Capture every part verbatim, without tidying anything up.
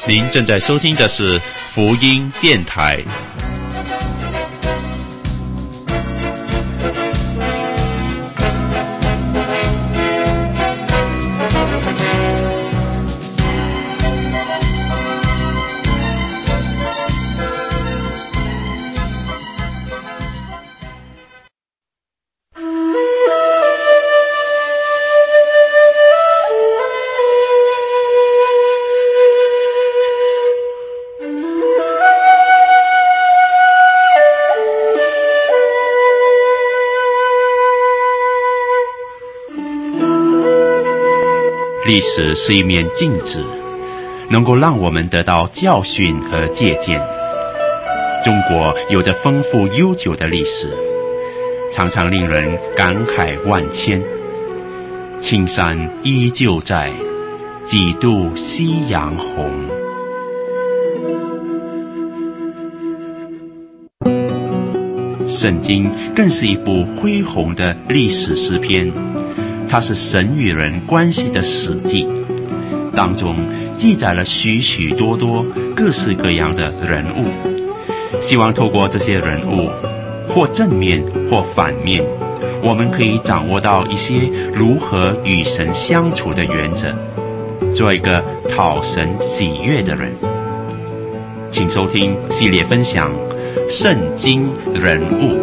您正在收听的是福音电台。历史是一面镜子，能够让我们得到教训和借鉴。中国有着丰富悠久的历史，常常令人感慨万千。青山依旧在，几度夕阳红。圣经更是一部恢宏的历史诗篇，它是神与人关系的史记，当中记载了许许多多各式各样的人物，希望透过这些人物，或正面或反面，我们可以掌握到一些如何与神相处的原则，做一个讨神喜悦的人。请收听系列分享圣经人物。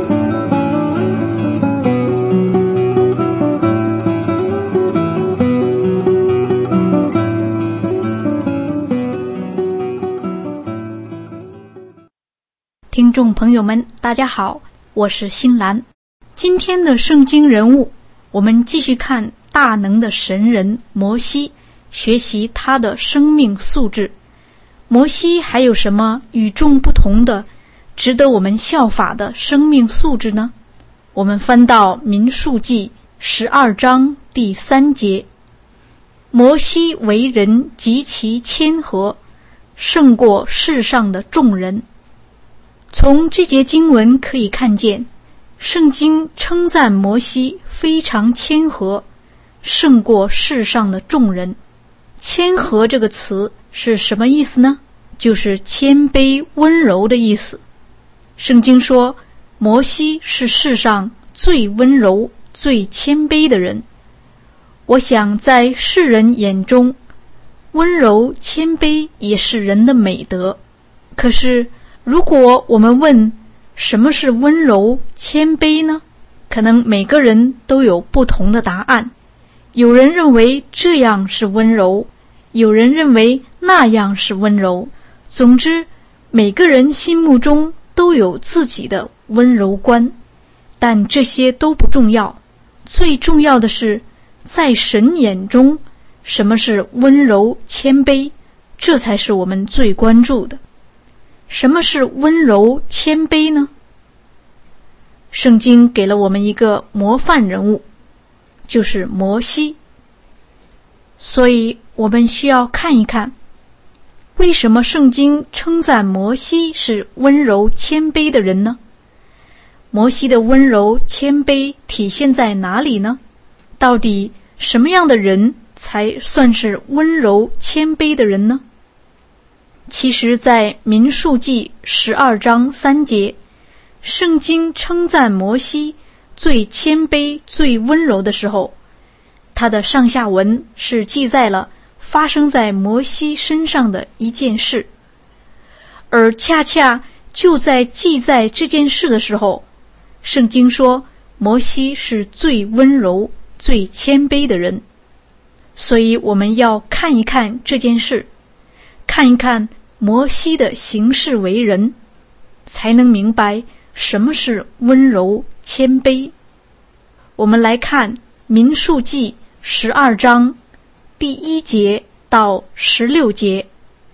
听众朋友们，大家好，我是新兰。今天的圣经人物，我们继续看大能的神人摩西，学习他的生命素质。摩西还有什么与众不同的、值得我们效法的生命素质呢？我们翻到民数记十二章第三节，摩西为人极其谦和，胜过世上的众人。从这节经文可以看见，圣经称赞摩西非常谦和，胜过世上的众人。谦和这个词是什么意思呢？就是谦卑温柔的意思。圣经说摩西是世上最温柔最谦卑的人。我想在世人眼中，温柔谦卑也是人的美德。可是如果我们问什么是温柔谦卑呢？可能每个人都有不同的答案。有人认为这样是温柔，有人认为那样是温柔。总之，每个人心目中都有自己的温柔观，但这些都不重要。最重要的是，在神眼中，什么是温柔谦卑，这才是我们最关注的。什么是温柔谦卑呢？圣经给了我们一个模范人物，就是摩西。所以我们需要看一看，为什么圣经称赞摩西是温柔谦卑的人呢？摩西的温柔谦卑体现在哪里呢？到底什么样的人才算是温柔谦卑的人呢？其实在民数记十二章三节，圣经称赞摩西最谦卑最温柔的时候，他的上下文是记载了发生在摩西身上的一件事，而恰恰就在记载这件事的时候，圣经说摩西是最温柔最谦卑的人。所以我们要看一看这件事，看一看摩西的行事为人，才能明白什么是温柔谦卑。我们来看民数记十二章第一节到十六节。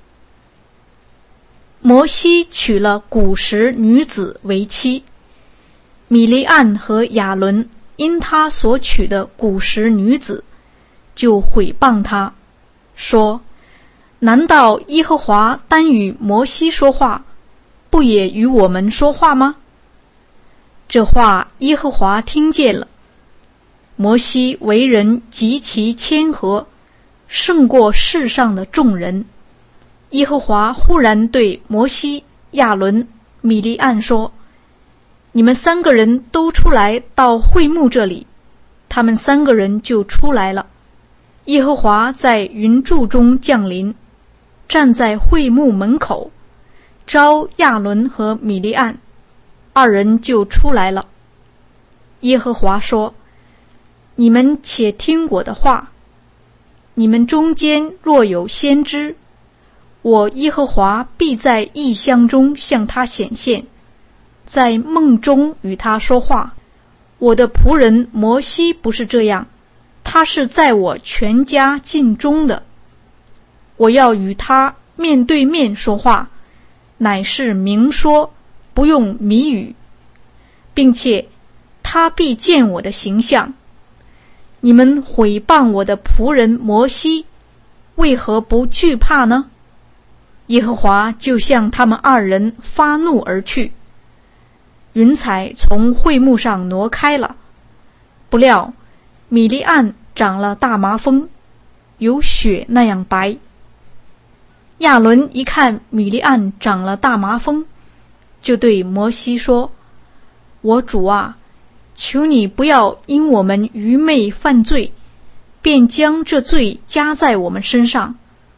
摩西娶了古时女子为妻，米利暗和亚伦因他所娶的古时女子，就毁谤他，说：难道耶和华单与摩西说话，不也与我们说话吗？这话耶和华听见了。摩西为人极其谦和，胜过世上的众人。 耶和华忽然对摩西、亚伦、米利暗说：你们三个人都出来到会幕这里。他们三个人就出来了。耶和华在云柱中降临，站在会幕门口，召亚伦和米利暗，二人就出来了。耶和华说：你们且听我的话，你们中间若有先知，我耶和华必在异象中向他显现，在梦中与他说话。我的仆人摩西不是这样，他是在我全家尽忠的。我要与他面对面说话，乃是明说，不用谜语，并且他必见我的形象。你们毁谤我的仆人摩西，为何不惧怕呢？耶和华就向他们二人发怒而去。云彩从会幕上挪开了，不料米利暗长了大麻风，有雪那样白。亚伦一看米利暗长了大麻风，就对摩西说：我主啊，求你不要因我们愚昧犯罪，便将这罪加在我们身上。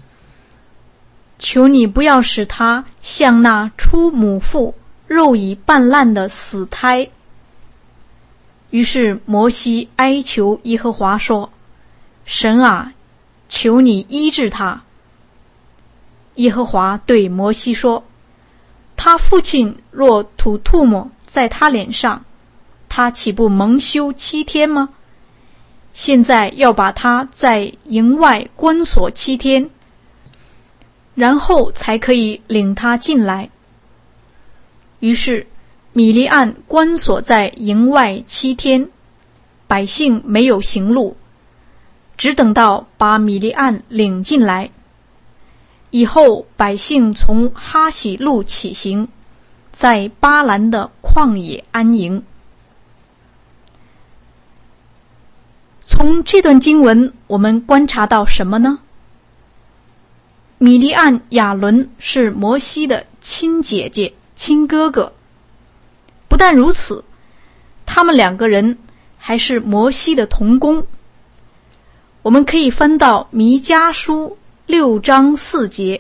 求你不要使他像那出母腹肉已半烂的死胎。于是摩西哀求耶和华说：神啊，求你医治他。耶和华对摩西说：他父亲若吐唾沫在他脸上，他岂不蒙羞七天吗？现在要把他在营外关锁七天，然后才可以领他进来。于是米利暗关锁在营外七天，百姓没有行路，只等到把米利暗领进来。以后百姓从哈喜路起行，在巴兰的旷野安营。从这段经文我们观察到什么呢？米利暗、亚伦是摩西的亲姐姐、亲哥哥。不但如此，他们两个人还是摩西的同工。我们可以翻到弥迦书六章四节：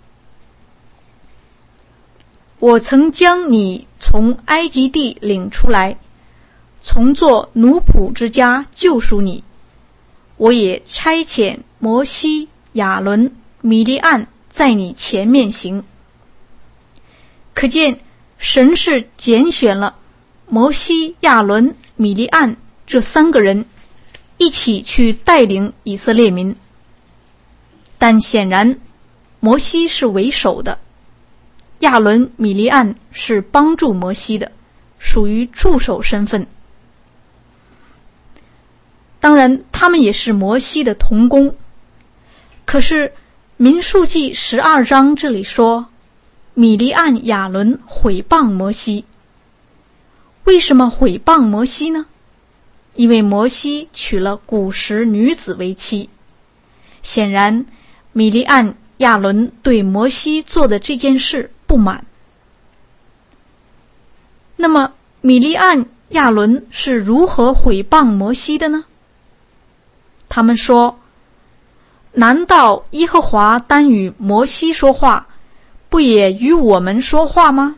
我曾将你从埃及地领出来，从做奴仆之家救赎你。我也差遣摩西、亚伦、米利暗在你前面行。可见神是拣选了摩西、亚伦、米利暗这三个人一起去带领以色列民。但显然摩西是为首的，亚伦、米利暗是帮助摩西的，属于助手身份。当然他们也是摩西的同工。可是民数记十二章这里说，米利暗、亚伦毁谤摩西。为什么毁谤摩西呢？因为摩西娶了古时女子为妻。显然米利暗、亚伦对摩西做的这件事不满。那么米利暗、亚伦是如何毁谤摩西的呢？他们说，难道耶和华单与摩西说话，不也与我们说话吗？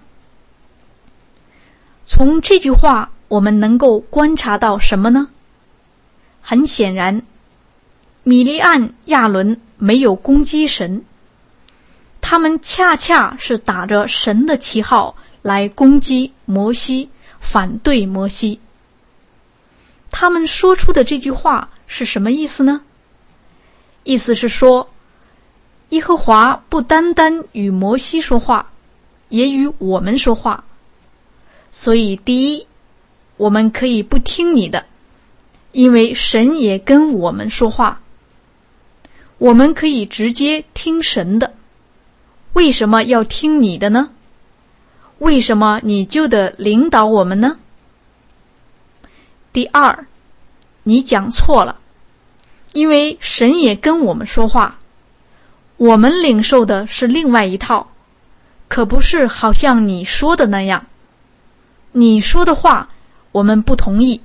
从这句话我们能够观察到什么呢？很显然，米利暗、亚伦没有攻击神，他们恰恰是打着神的旗号来攻击摩西，反对摩西。他们说出的这句话是什么意思呢？意思是说，耶和华不单单与摩西说话，也与我们说话。所以第一，我们可以不听你的，因为神也跟我们说话。我们可以直接听神的，为什么要听你的呢？为什么你就得领导我们呢？第二，你讲错了，因为神也跟我们说话， 我们领受的是另外一套，可不是好像你说的那样。你说的话我们不同意。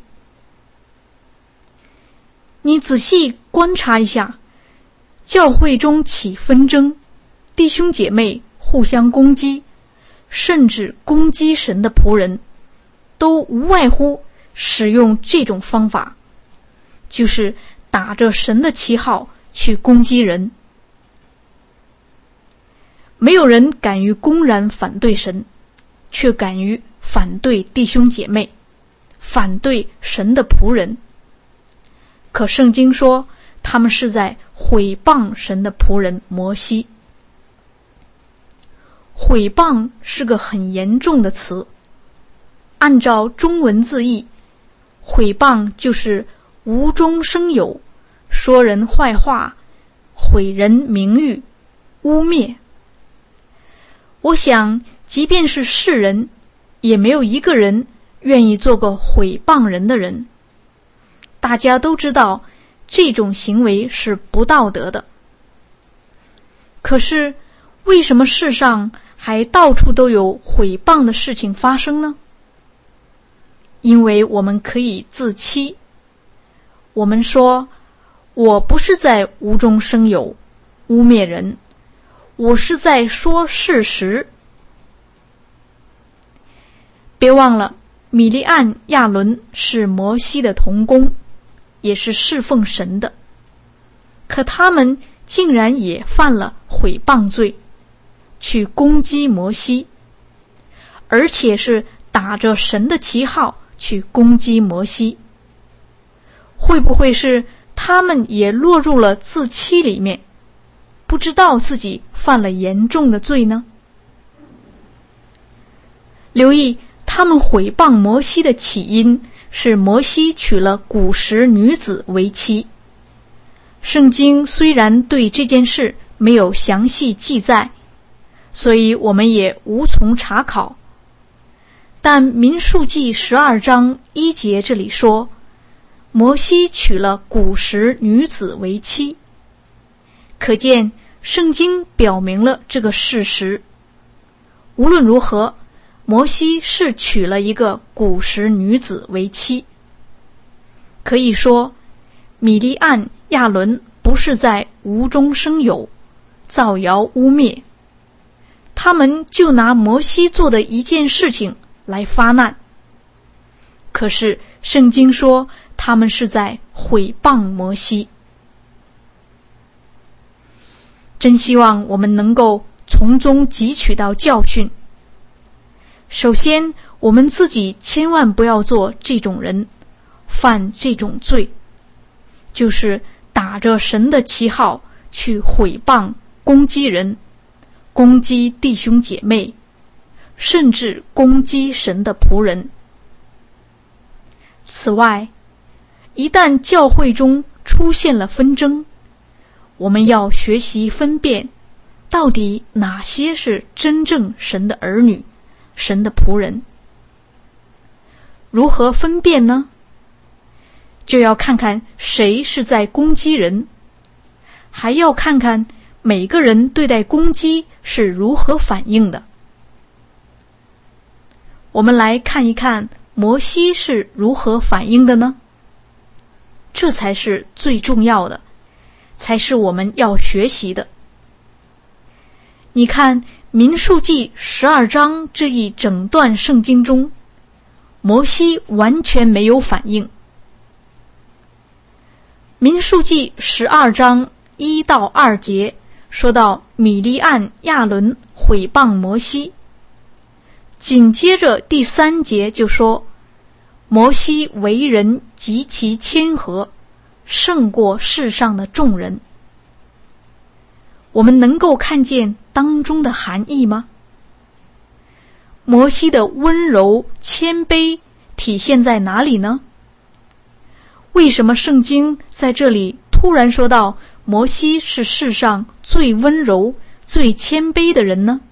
你仔细观察一下，教会中起纷争，弟兄姐妹互相攻击，甚至攻击神的仆人，都无外乎使用这种方法，就是打着神的旗号去攻击人。没有人敢于公然反对神，却敢于反对弟兄姐妹，反对神的仆人。可圣经说，他们是在毁谤神的仆人摩西。毁谤是个很严重的词，按照中文字义，毁谤就是无中生有，说人坏话，毁人名誉，污蔑。我想即便是世人，也没有一个人愿意做个毁谤人的人。大家都知道这种行为是不道德的。可是为什么世上还到处都有毁谤的事情发生呢？因为我们可以自欺。我们说，我不是在无中生有，污蔑人，我是在说事实。别忘了，米利暗、亚伦是摩西的同工，也是侍奉神的，可他们竟然也犯了毁谤罪，去攻击摩西，而且是打着神的旗号去攻击摩西。会不会是他们也落入了自欺里面，不知道自己犯了严重的罪呢？留意，他们毁谤摩西的起因是摩西娶了古时女子为妻。圣经虽然对这件事没有详细记载，所以我们也无从查考，但民数记十二章一节这里说，摩西娶了古时女子为妻，可见圣经表明了这个事实。无论如何，摩西是娶了一个古时女子为妻。可以说，米利暗、亚伦不是在无中生有，造谣污蔑，他们就拿摩西做的一件事情来发难。可是圣经说，他们是在毁谤摩西。真希望我们能够从中汲取到教训。首先，我们自己千万不要做这种人，犯这种罪，就是打着神的旗号去毁谤、攻击人，攻击弟兄姐妹，甚至攻击神的仆人。此外，一旦教会中出现了纷争，我们要学习分辨，到底哪些是真正神的儿女，神的仆人。如何分辨呢？就要看看谁是在攻击人，还要看看每个人对待攻击是如何反应的。我们来看一看摩西是如何反应的呢？这才是最重要的，才是我们要学习的。你看民数记十二章这一整段圣经中，摩西完全没有反应。民数记十二章一到二节说到米利暗、亚伦毁谤摩西，紧接着第三节就说，摩西为人极其谦和，胜过世上的众人。我们能够看见当中的含义吗？摩西的温柔谦卑体现在哪里呢？为什么圣经在这里突然说到摩西是世上最温柔、最谦卑的人呢？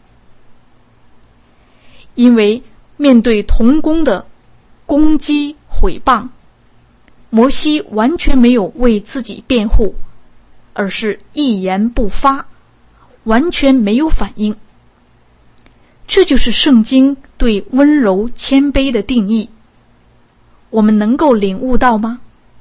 因为面对同工的攻击毁谤，摩西完全没有为自己辩护，而是一言不发， 完全没有反应。这就是圣经对温柔谦卑的定义，我们能够领悟到吗？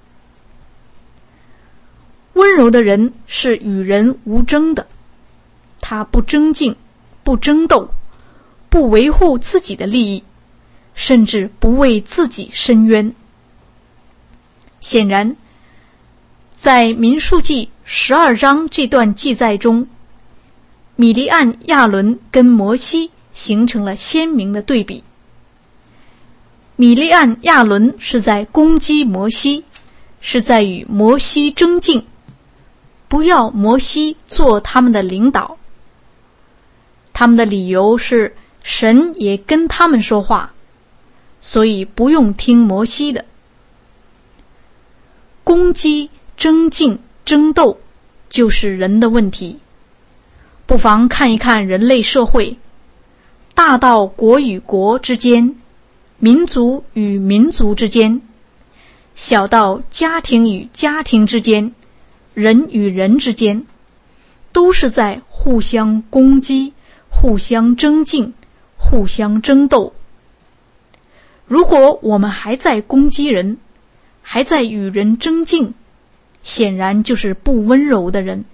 温柔的人是与人无争的，他不争竞，不争斗，不维护自己的利益，甚至不为自己伸冤。显然，在民数记十二章这段记载中，米利暗、亚伦跟摩西形成了鲜明的对比。米利暗、亚伦是在攻击摩西，是在与摩西争竞，不要摩西做他们的领导。他们的理由是神也跟他们说话，所以不用听摩西的。攻击、争竞、争斗就是人的问题。不妨看一看人类社会，大到国与国之间，民族与民族之间，小到家庭与家庭之间，人与人之间，都是在互相攻击、互相争竞、互相争斗。如果我们还在攻击人，还在与人争竞，显然就是不温柔的人。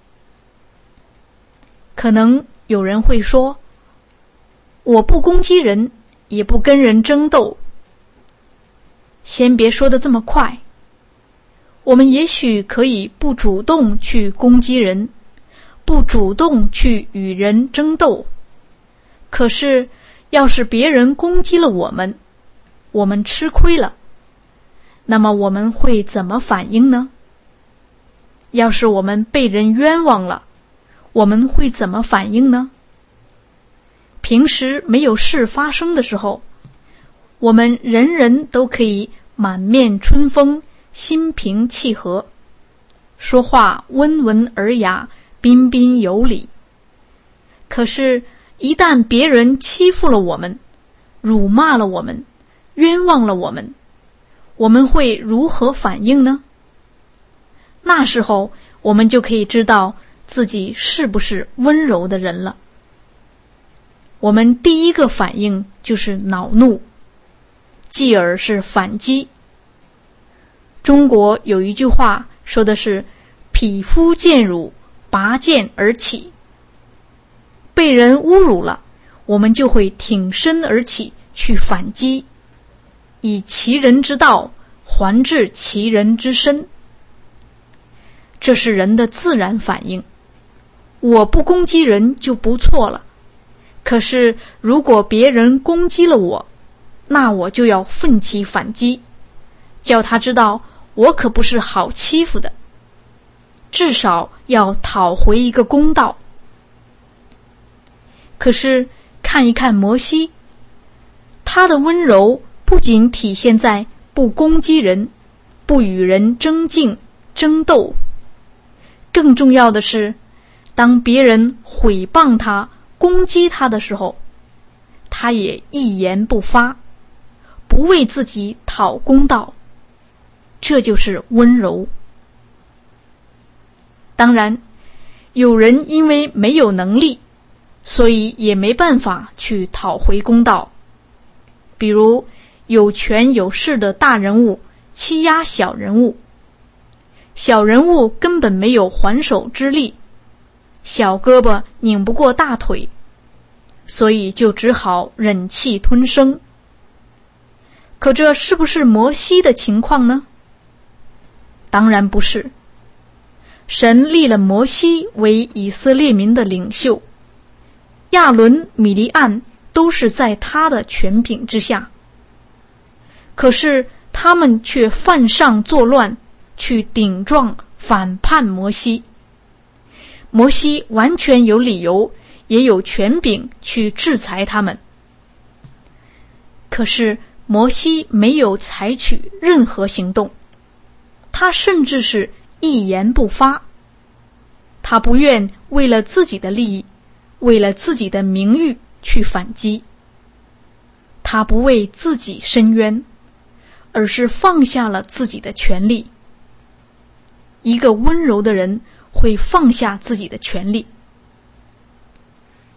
可能有人会说，我不攻击人，也不跟人争斗。先别说得这么快，我们也许可以不主动去攻击人，不主动去与人争斗。可是要是别人攻击了我们，我们吃亏了，那么我们会怎么反应呢？要是我们被人冤枉了，我们会怎么反应呢？平时没有事发生的时候，我们人人都可以满面春风，心平气和，说话温文尔雅，彬彬有礼。可是一旦别人欺负了我们，辱骂了我们，冤枉了我们，我们会如何反应呢？那时候我们就可以知道自己是不是温柔的人了。我们第一个反应就是恼怒，继而是反击。中国有一句话说的是匹夫见辱，拔剑而起。被人侮辱了，我们就会挺身而起去反击，以其人之道还治其人之身。这是人的自然反应。我不攻击人就不错了，可是如果别人攻击了我，那我就要奋起反击，叫他知道我可不是好欺负的，至少要讨回一个公道。可是看一看摩西，他的温柔不仅体现在不攻击人，不与人争竞争斗，更重要的是，当别人毁谤他、攻击他的时候，他也一言不发，不为自己讨公道。这就是温柔。当然，有人因为没有能力，所以也没办法去讨回公道。比如有权有势的大人物欺压小人物，小人物根本没有还手之力，小胳膊拧不过大腿，所以就只好忍气吞声。可这是不是摩西的情况呢？当然不是。神立了摩西为以色列民的领袖，亚伦、米利暗都是在他的权柄之下。可是他们却犯上作乱，去顶撞反叛摩西。摩西完全有理由，也有权柄去制裁他们。可是摩西没有采取任何行动，他甚至是一言不发。他不愿为了自己的利益，为了自己的名誉去反击。他不为自己伸冤，而是放下了自己的权利。一个温柔的人会放下自己的权利。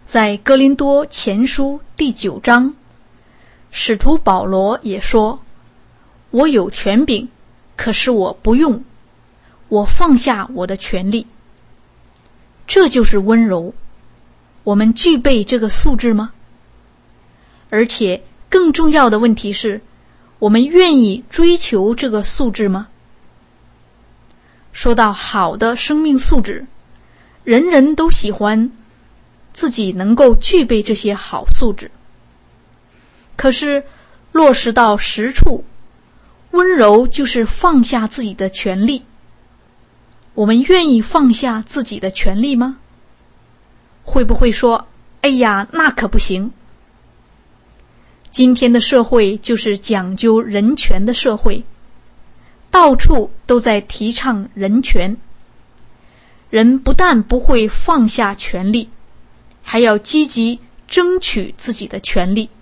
在哥林多前书第九章，使徒保罗也说，我有权柄，可是我不用，我放下我的权利。这就是温柔。我们具备这个素质吗？而且更重要的问题是，我们愿意追求这个素质吗？说到好的生命素质，人人都喜欢自己能够具备这些好素质。可是落实到实处，温柔就是放下自己的权利。我们愿意放下自己的权利吗？会不会说，哎呀，那可不行。今天的社会就是讲究人权的社会，到处都在提倡人权。人不但不会放下权利，还要积极争取自己的权利。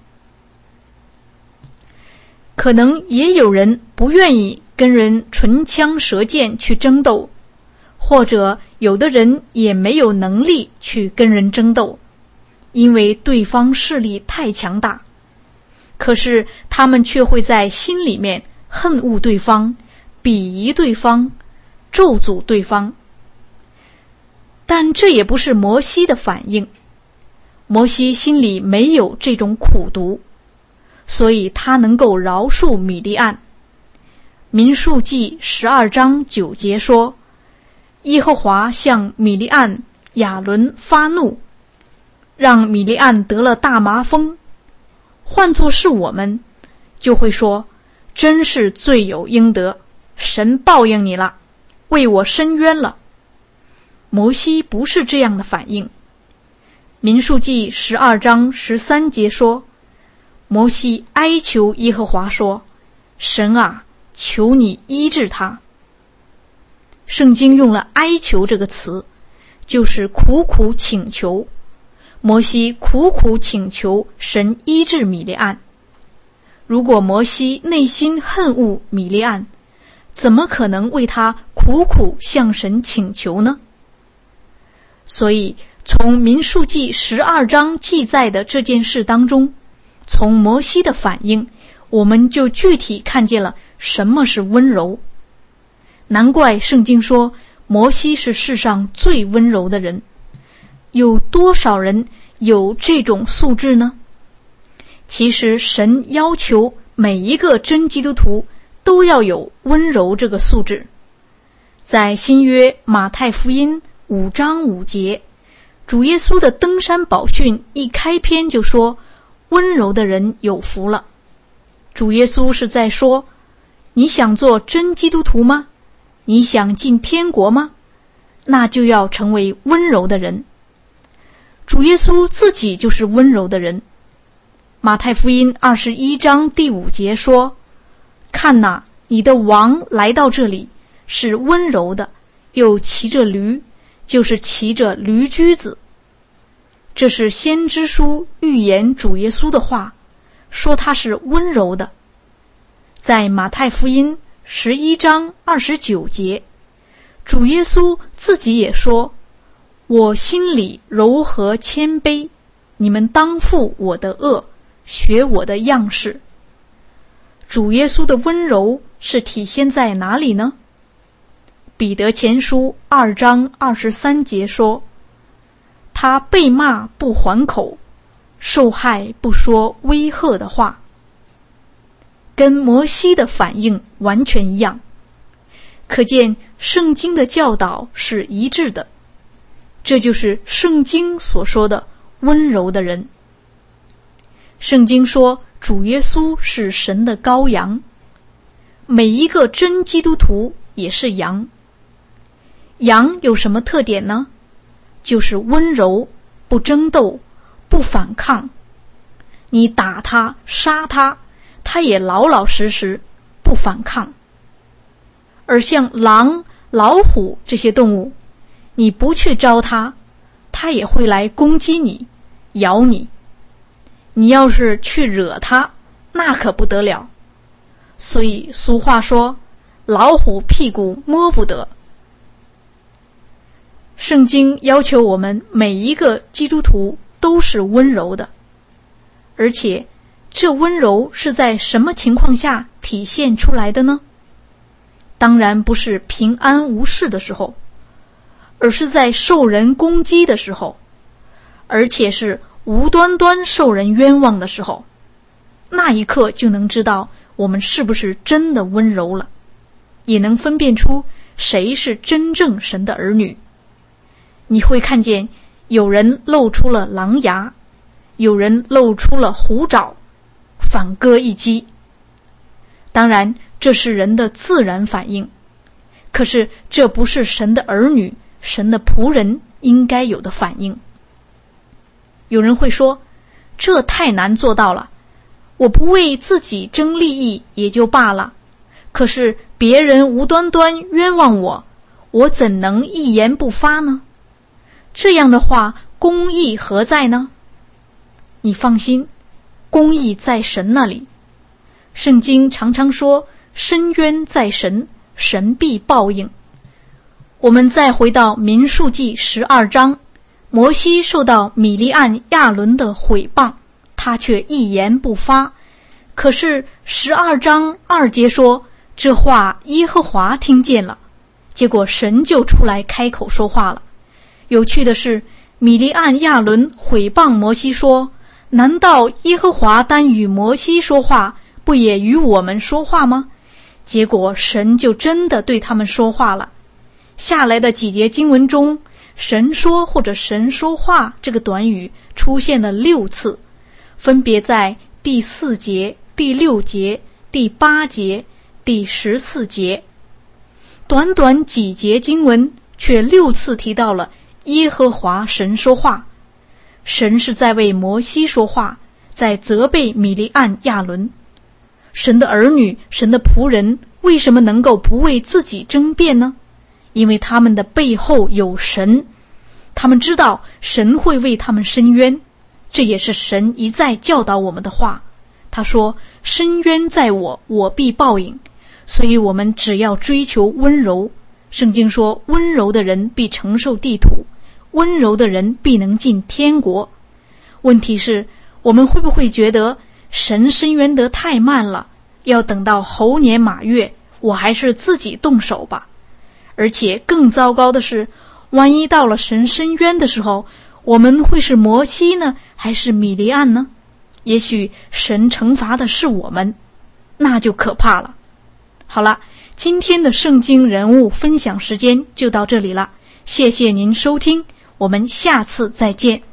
可能也有人不愿意跟人唇枪舌剑去争斗，或者有的人也没有能力去跟人争斗，因为对方势力太强大。可是他们却会在心里面恨恶对方，鄙夷对方，咒诅对方。但这也不是摩西的反应，摩西心里没有这种苦毒，所以他能够饶恕米利暗。民数记十二章九节说，耶和华向米利暗、亚伦发怒，让米利暗得了大麻风。换作是我们，就会说，真是罪有应得，神报应你了，为我伸冤了。摩西不是这样的反应。民数记十二章十三节说，摩西哀求耶和华说，神啊，求你医治他。圣经用了哀求这个词，就是苦苦请求。摩西苦苦请求神医治米利暗。如果摩西内心恨恶米利暗，怎么可能为他苦苦向神请求呢？所以从民数记十二章记载的这件事当中，从摩西的反应，我们就具体看见了什么是温柔。难怪圣经说摩西是世上最温柔的人。有多少人有这种素质呢？其实神要求每一个真基督徒都要有温柔这个素质。在新约马太福音五章五节，主耶稣的登山宝训一开篇就说，温柔的人有福了。主耶稣是在说，你想做真基督徒吗？你想进天国吗？那就要成为温柔的人。主耶稣自己就是温柔的人。马太福音二十一章第五节说，看哪，你的王来到这里，是温柔的，又骑着驴，就是骑着驴驹子。这是先知书预言主耶稣的话，说他是温柔的。在马太福音十一章二十九节，主耶稣自己也说，我心里柔和谦卑，你们当负我的恶，学我的样式。主耶稣的温柔是体现在哪里呢？彼得前书二章二十三节说，他被骂不还口，受害不说威吓的话。跟摩西的反应完全一样，可见圣经的教导是一致的。这就是圣经所说的温柔的人。圣经说主耶稣是神的羔羊，每一个真基督徒也是羊。羊有什么特点呢？就是温柔，不争斗，不反抗。你打他，杀他，他也老老实实，不反抗。而像狼、老虎这些动物，你不去招它，它也会来攻击你，咬你。你要是去惹它，那可不得了。所以俗话说，老虎屁股摸不得。圣经要求我们每一个基督徒都是温柔的。而且这温柔是在什么情况下体现出来的呢？当然不是平安无事的时候，而是在受人攻击的时候，而且是无端端受人冤枉的时候。那一刻就能知道我们是不是真的温柔了，也能分辨出谁是真正神的儿女。你会看见有人露出了狼牙，有人露出了虎爪，反戈一击。当然这是人的自然反应，可是这不是神的儿女，神的仆人应该有的反应。有人会说，这太难做到了，我不为自己争利益也就罢了，可是别人无端端冤枉我，我怎能一言不发呢？这样的话，公义何在呢？你放心，公义在神那里。圣经常常说，伸冤在神，神必报应。我们再回到民数记十二章，摩西受到米利暗亚伦的毁谤，他却一言不发。可是十二章二节说，这话耶和华听见了，结果神就出来开口说话了。有趣的是，米利暗亚伦毁谤摩西说，难道耶和华单与摩西说话，不也与我们说话吗？结果神就真的对他们说话了。下来的几节经文中，神说或者神说话这个短语出现了六次，分别在第四节、第六节、第八节、第十四节。短短几节经文却六次提到了耶和华神说话。神是在为摩西说话，在责备米利暗亚伦。神的儿女，神的仆人，为什么能够不为自己争辩呢？因为他们的背后有神，他们知道神会为他们伸冤。这也是神一再教导我们的话，他说，伸冤在我，我必报应。所以我们只要追求温柔。圣经说，温柔的人必承受地土，温柔的人必能进天国。问题是，我们会不会觉得神伸冤得太慢了，要等到猴年马月，我还是自己动手吧？而且更糟糕的是，万一到了神伸冤的时候，我们会是摩西呢，还是米利暗呢？也许神惩罚的是我们，那就可怕了。好了，今天的圣经人物分享时间就到这里了，谢谢您收听，我们下次再见。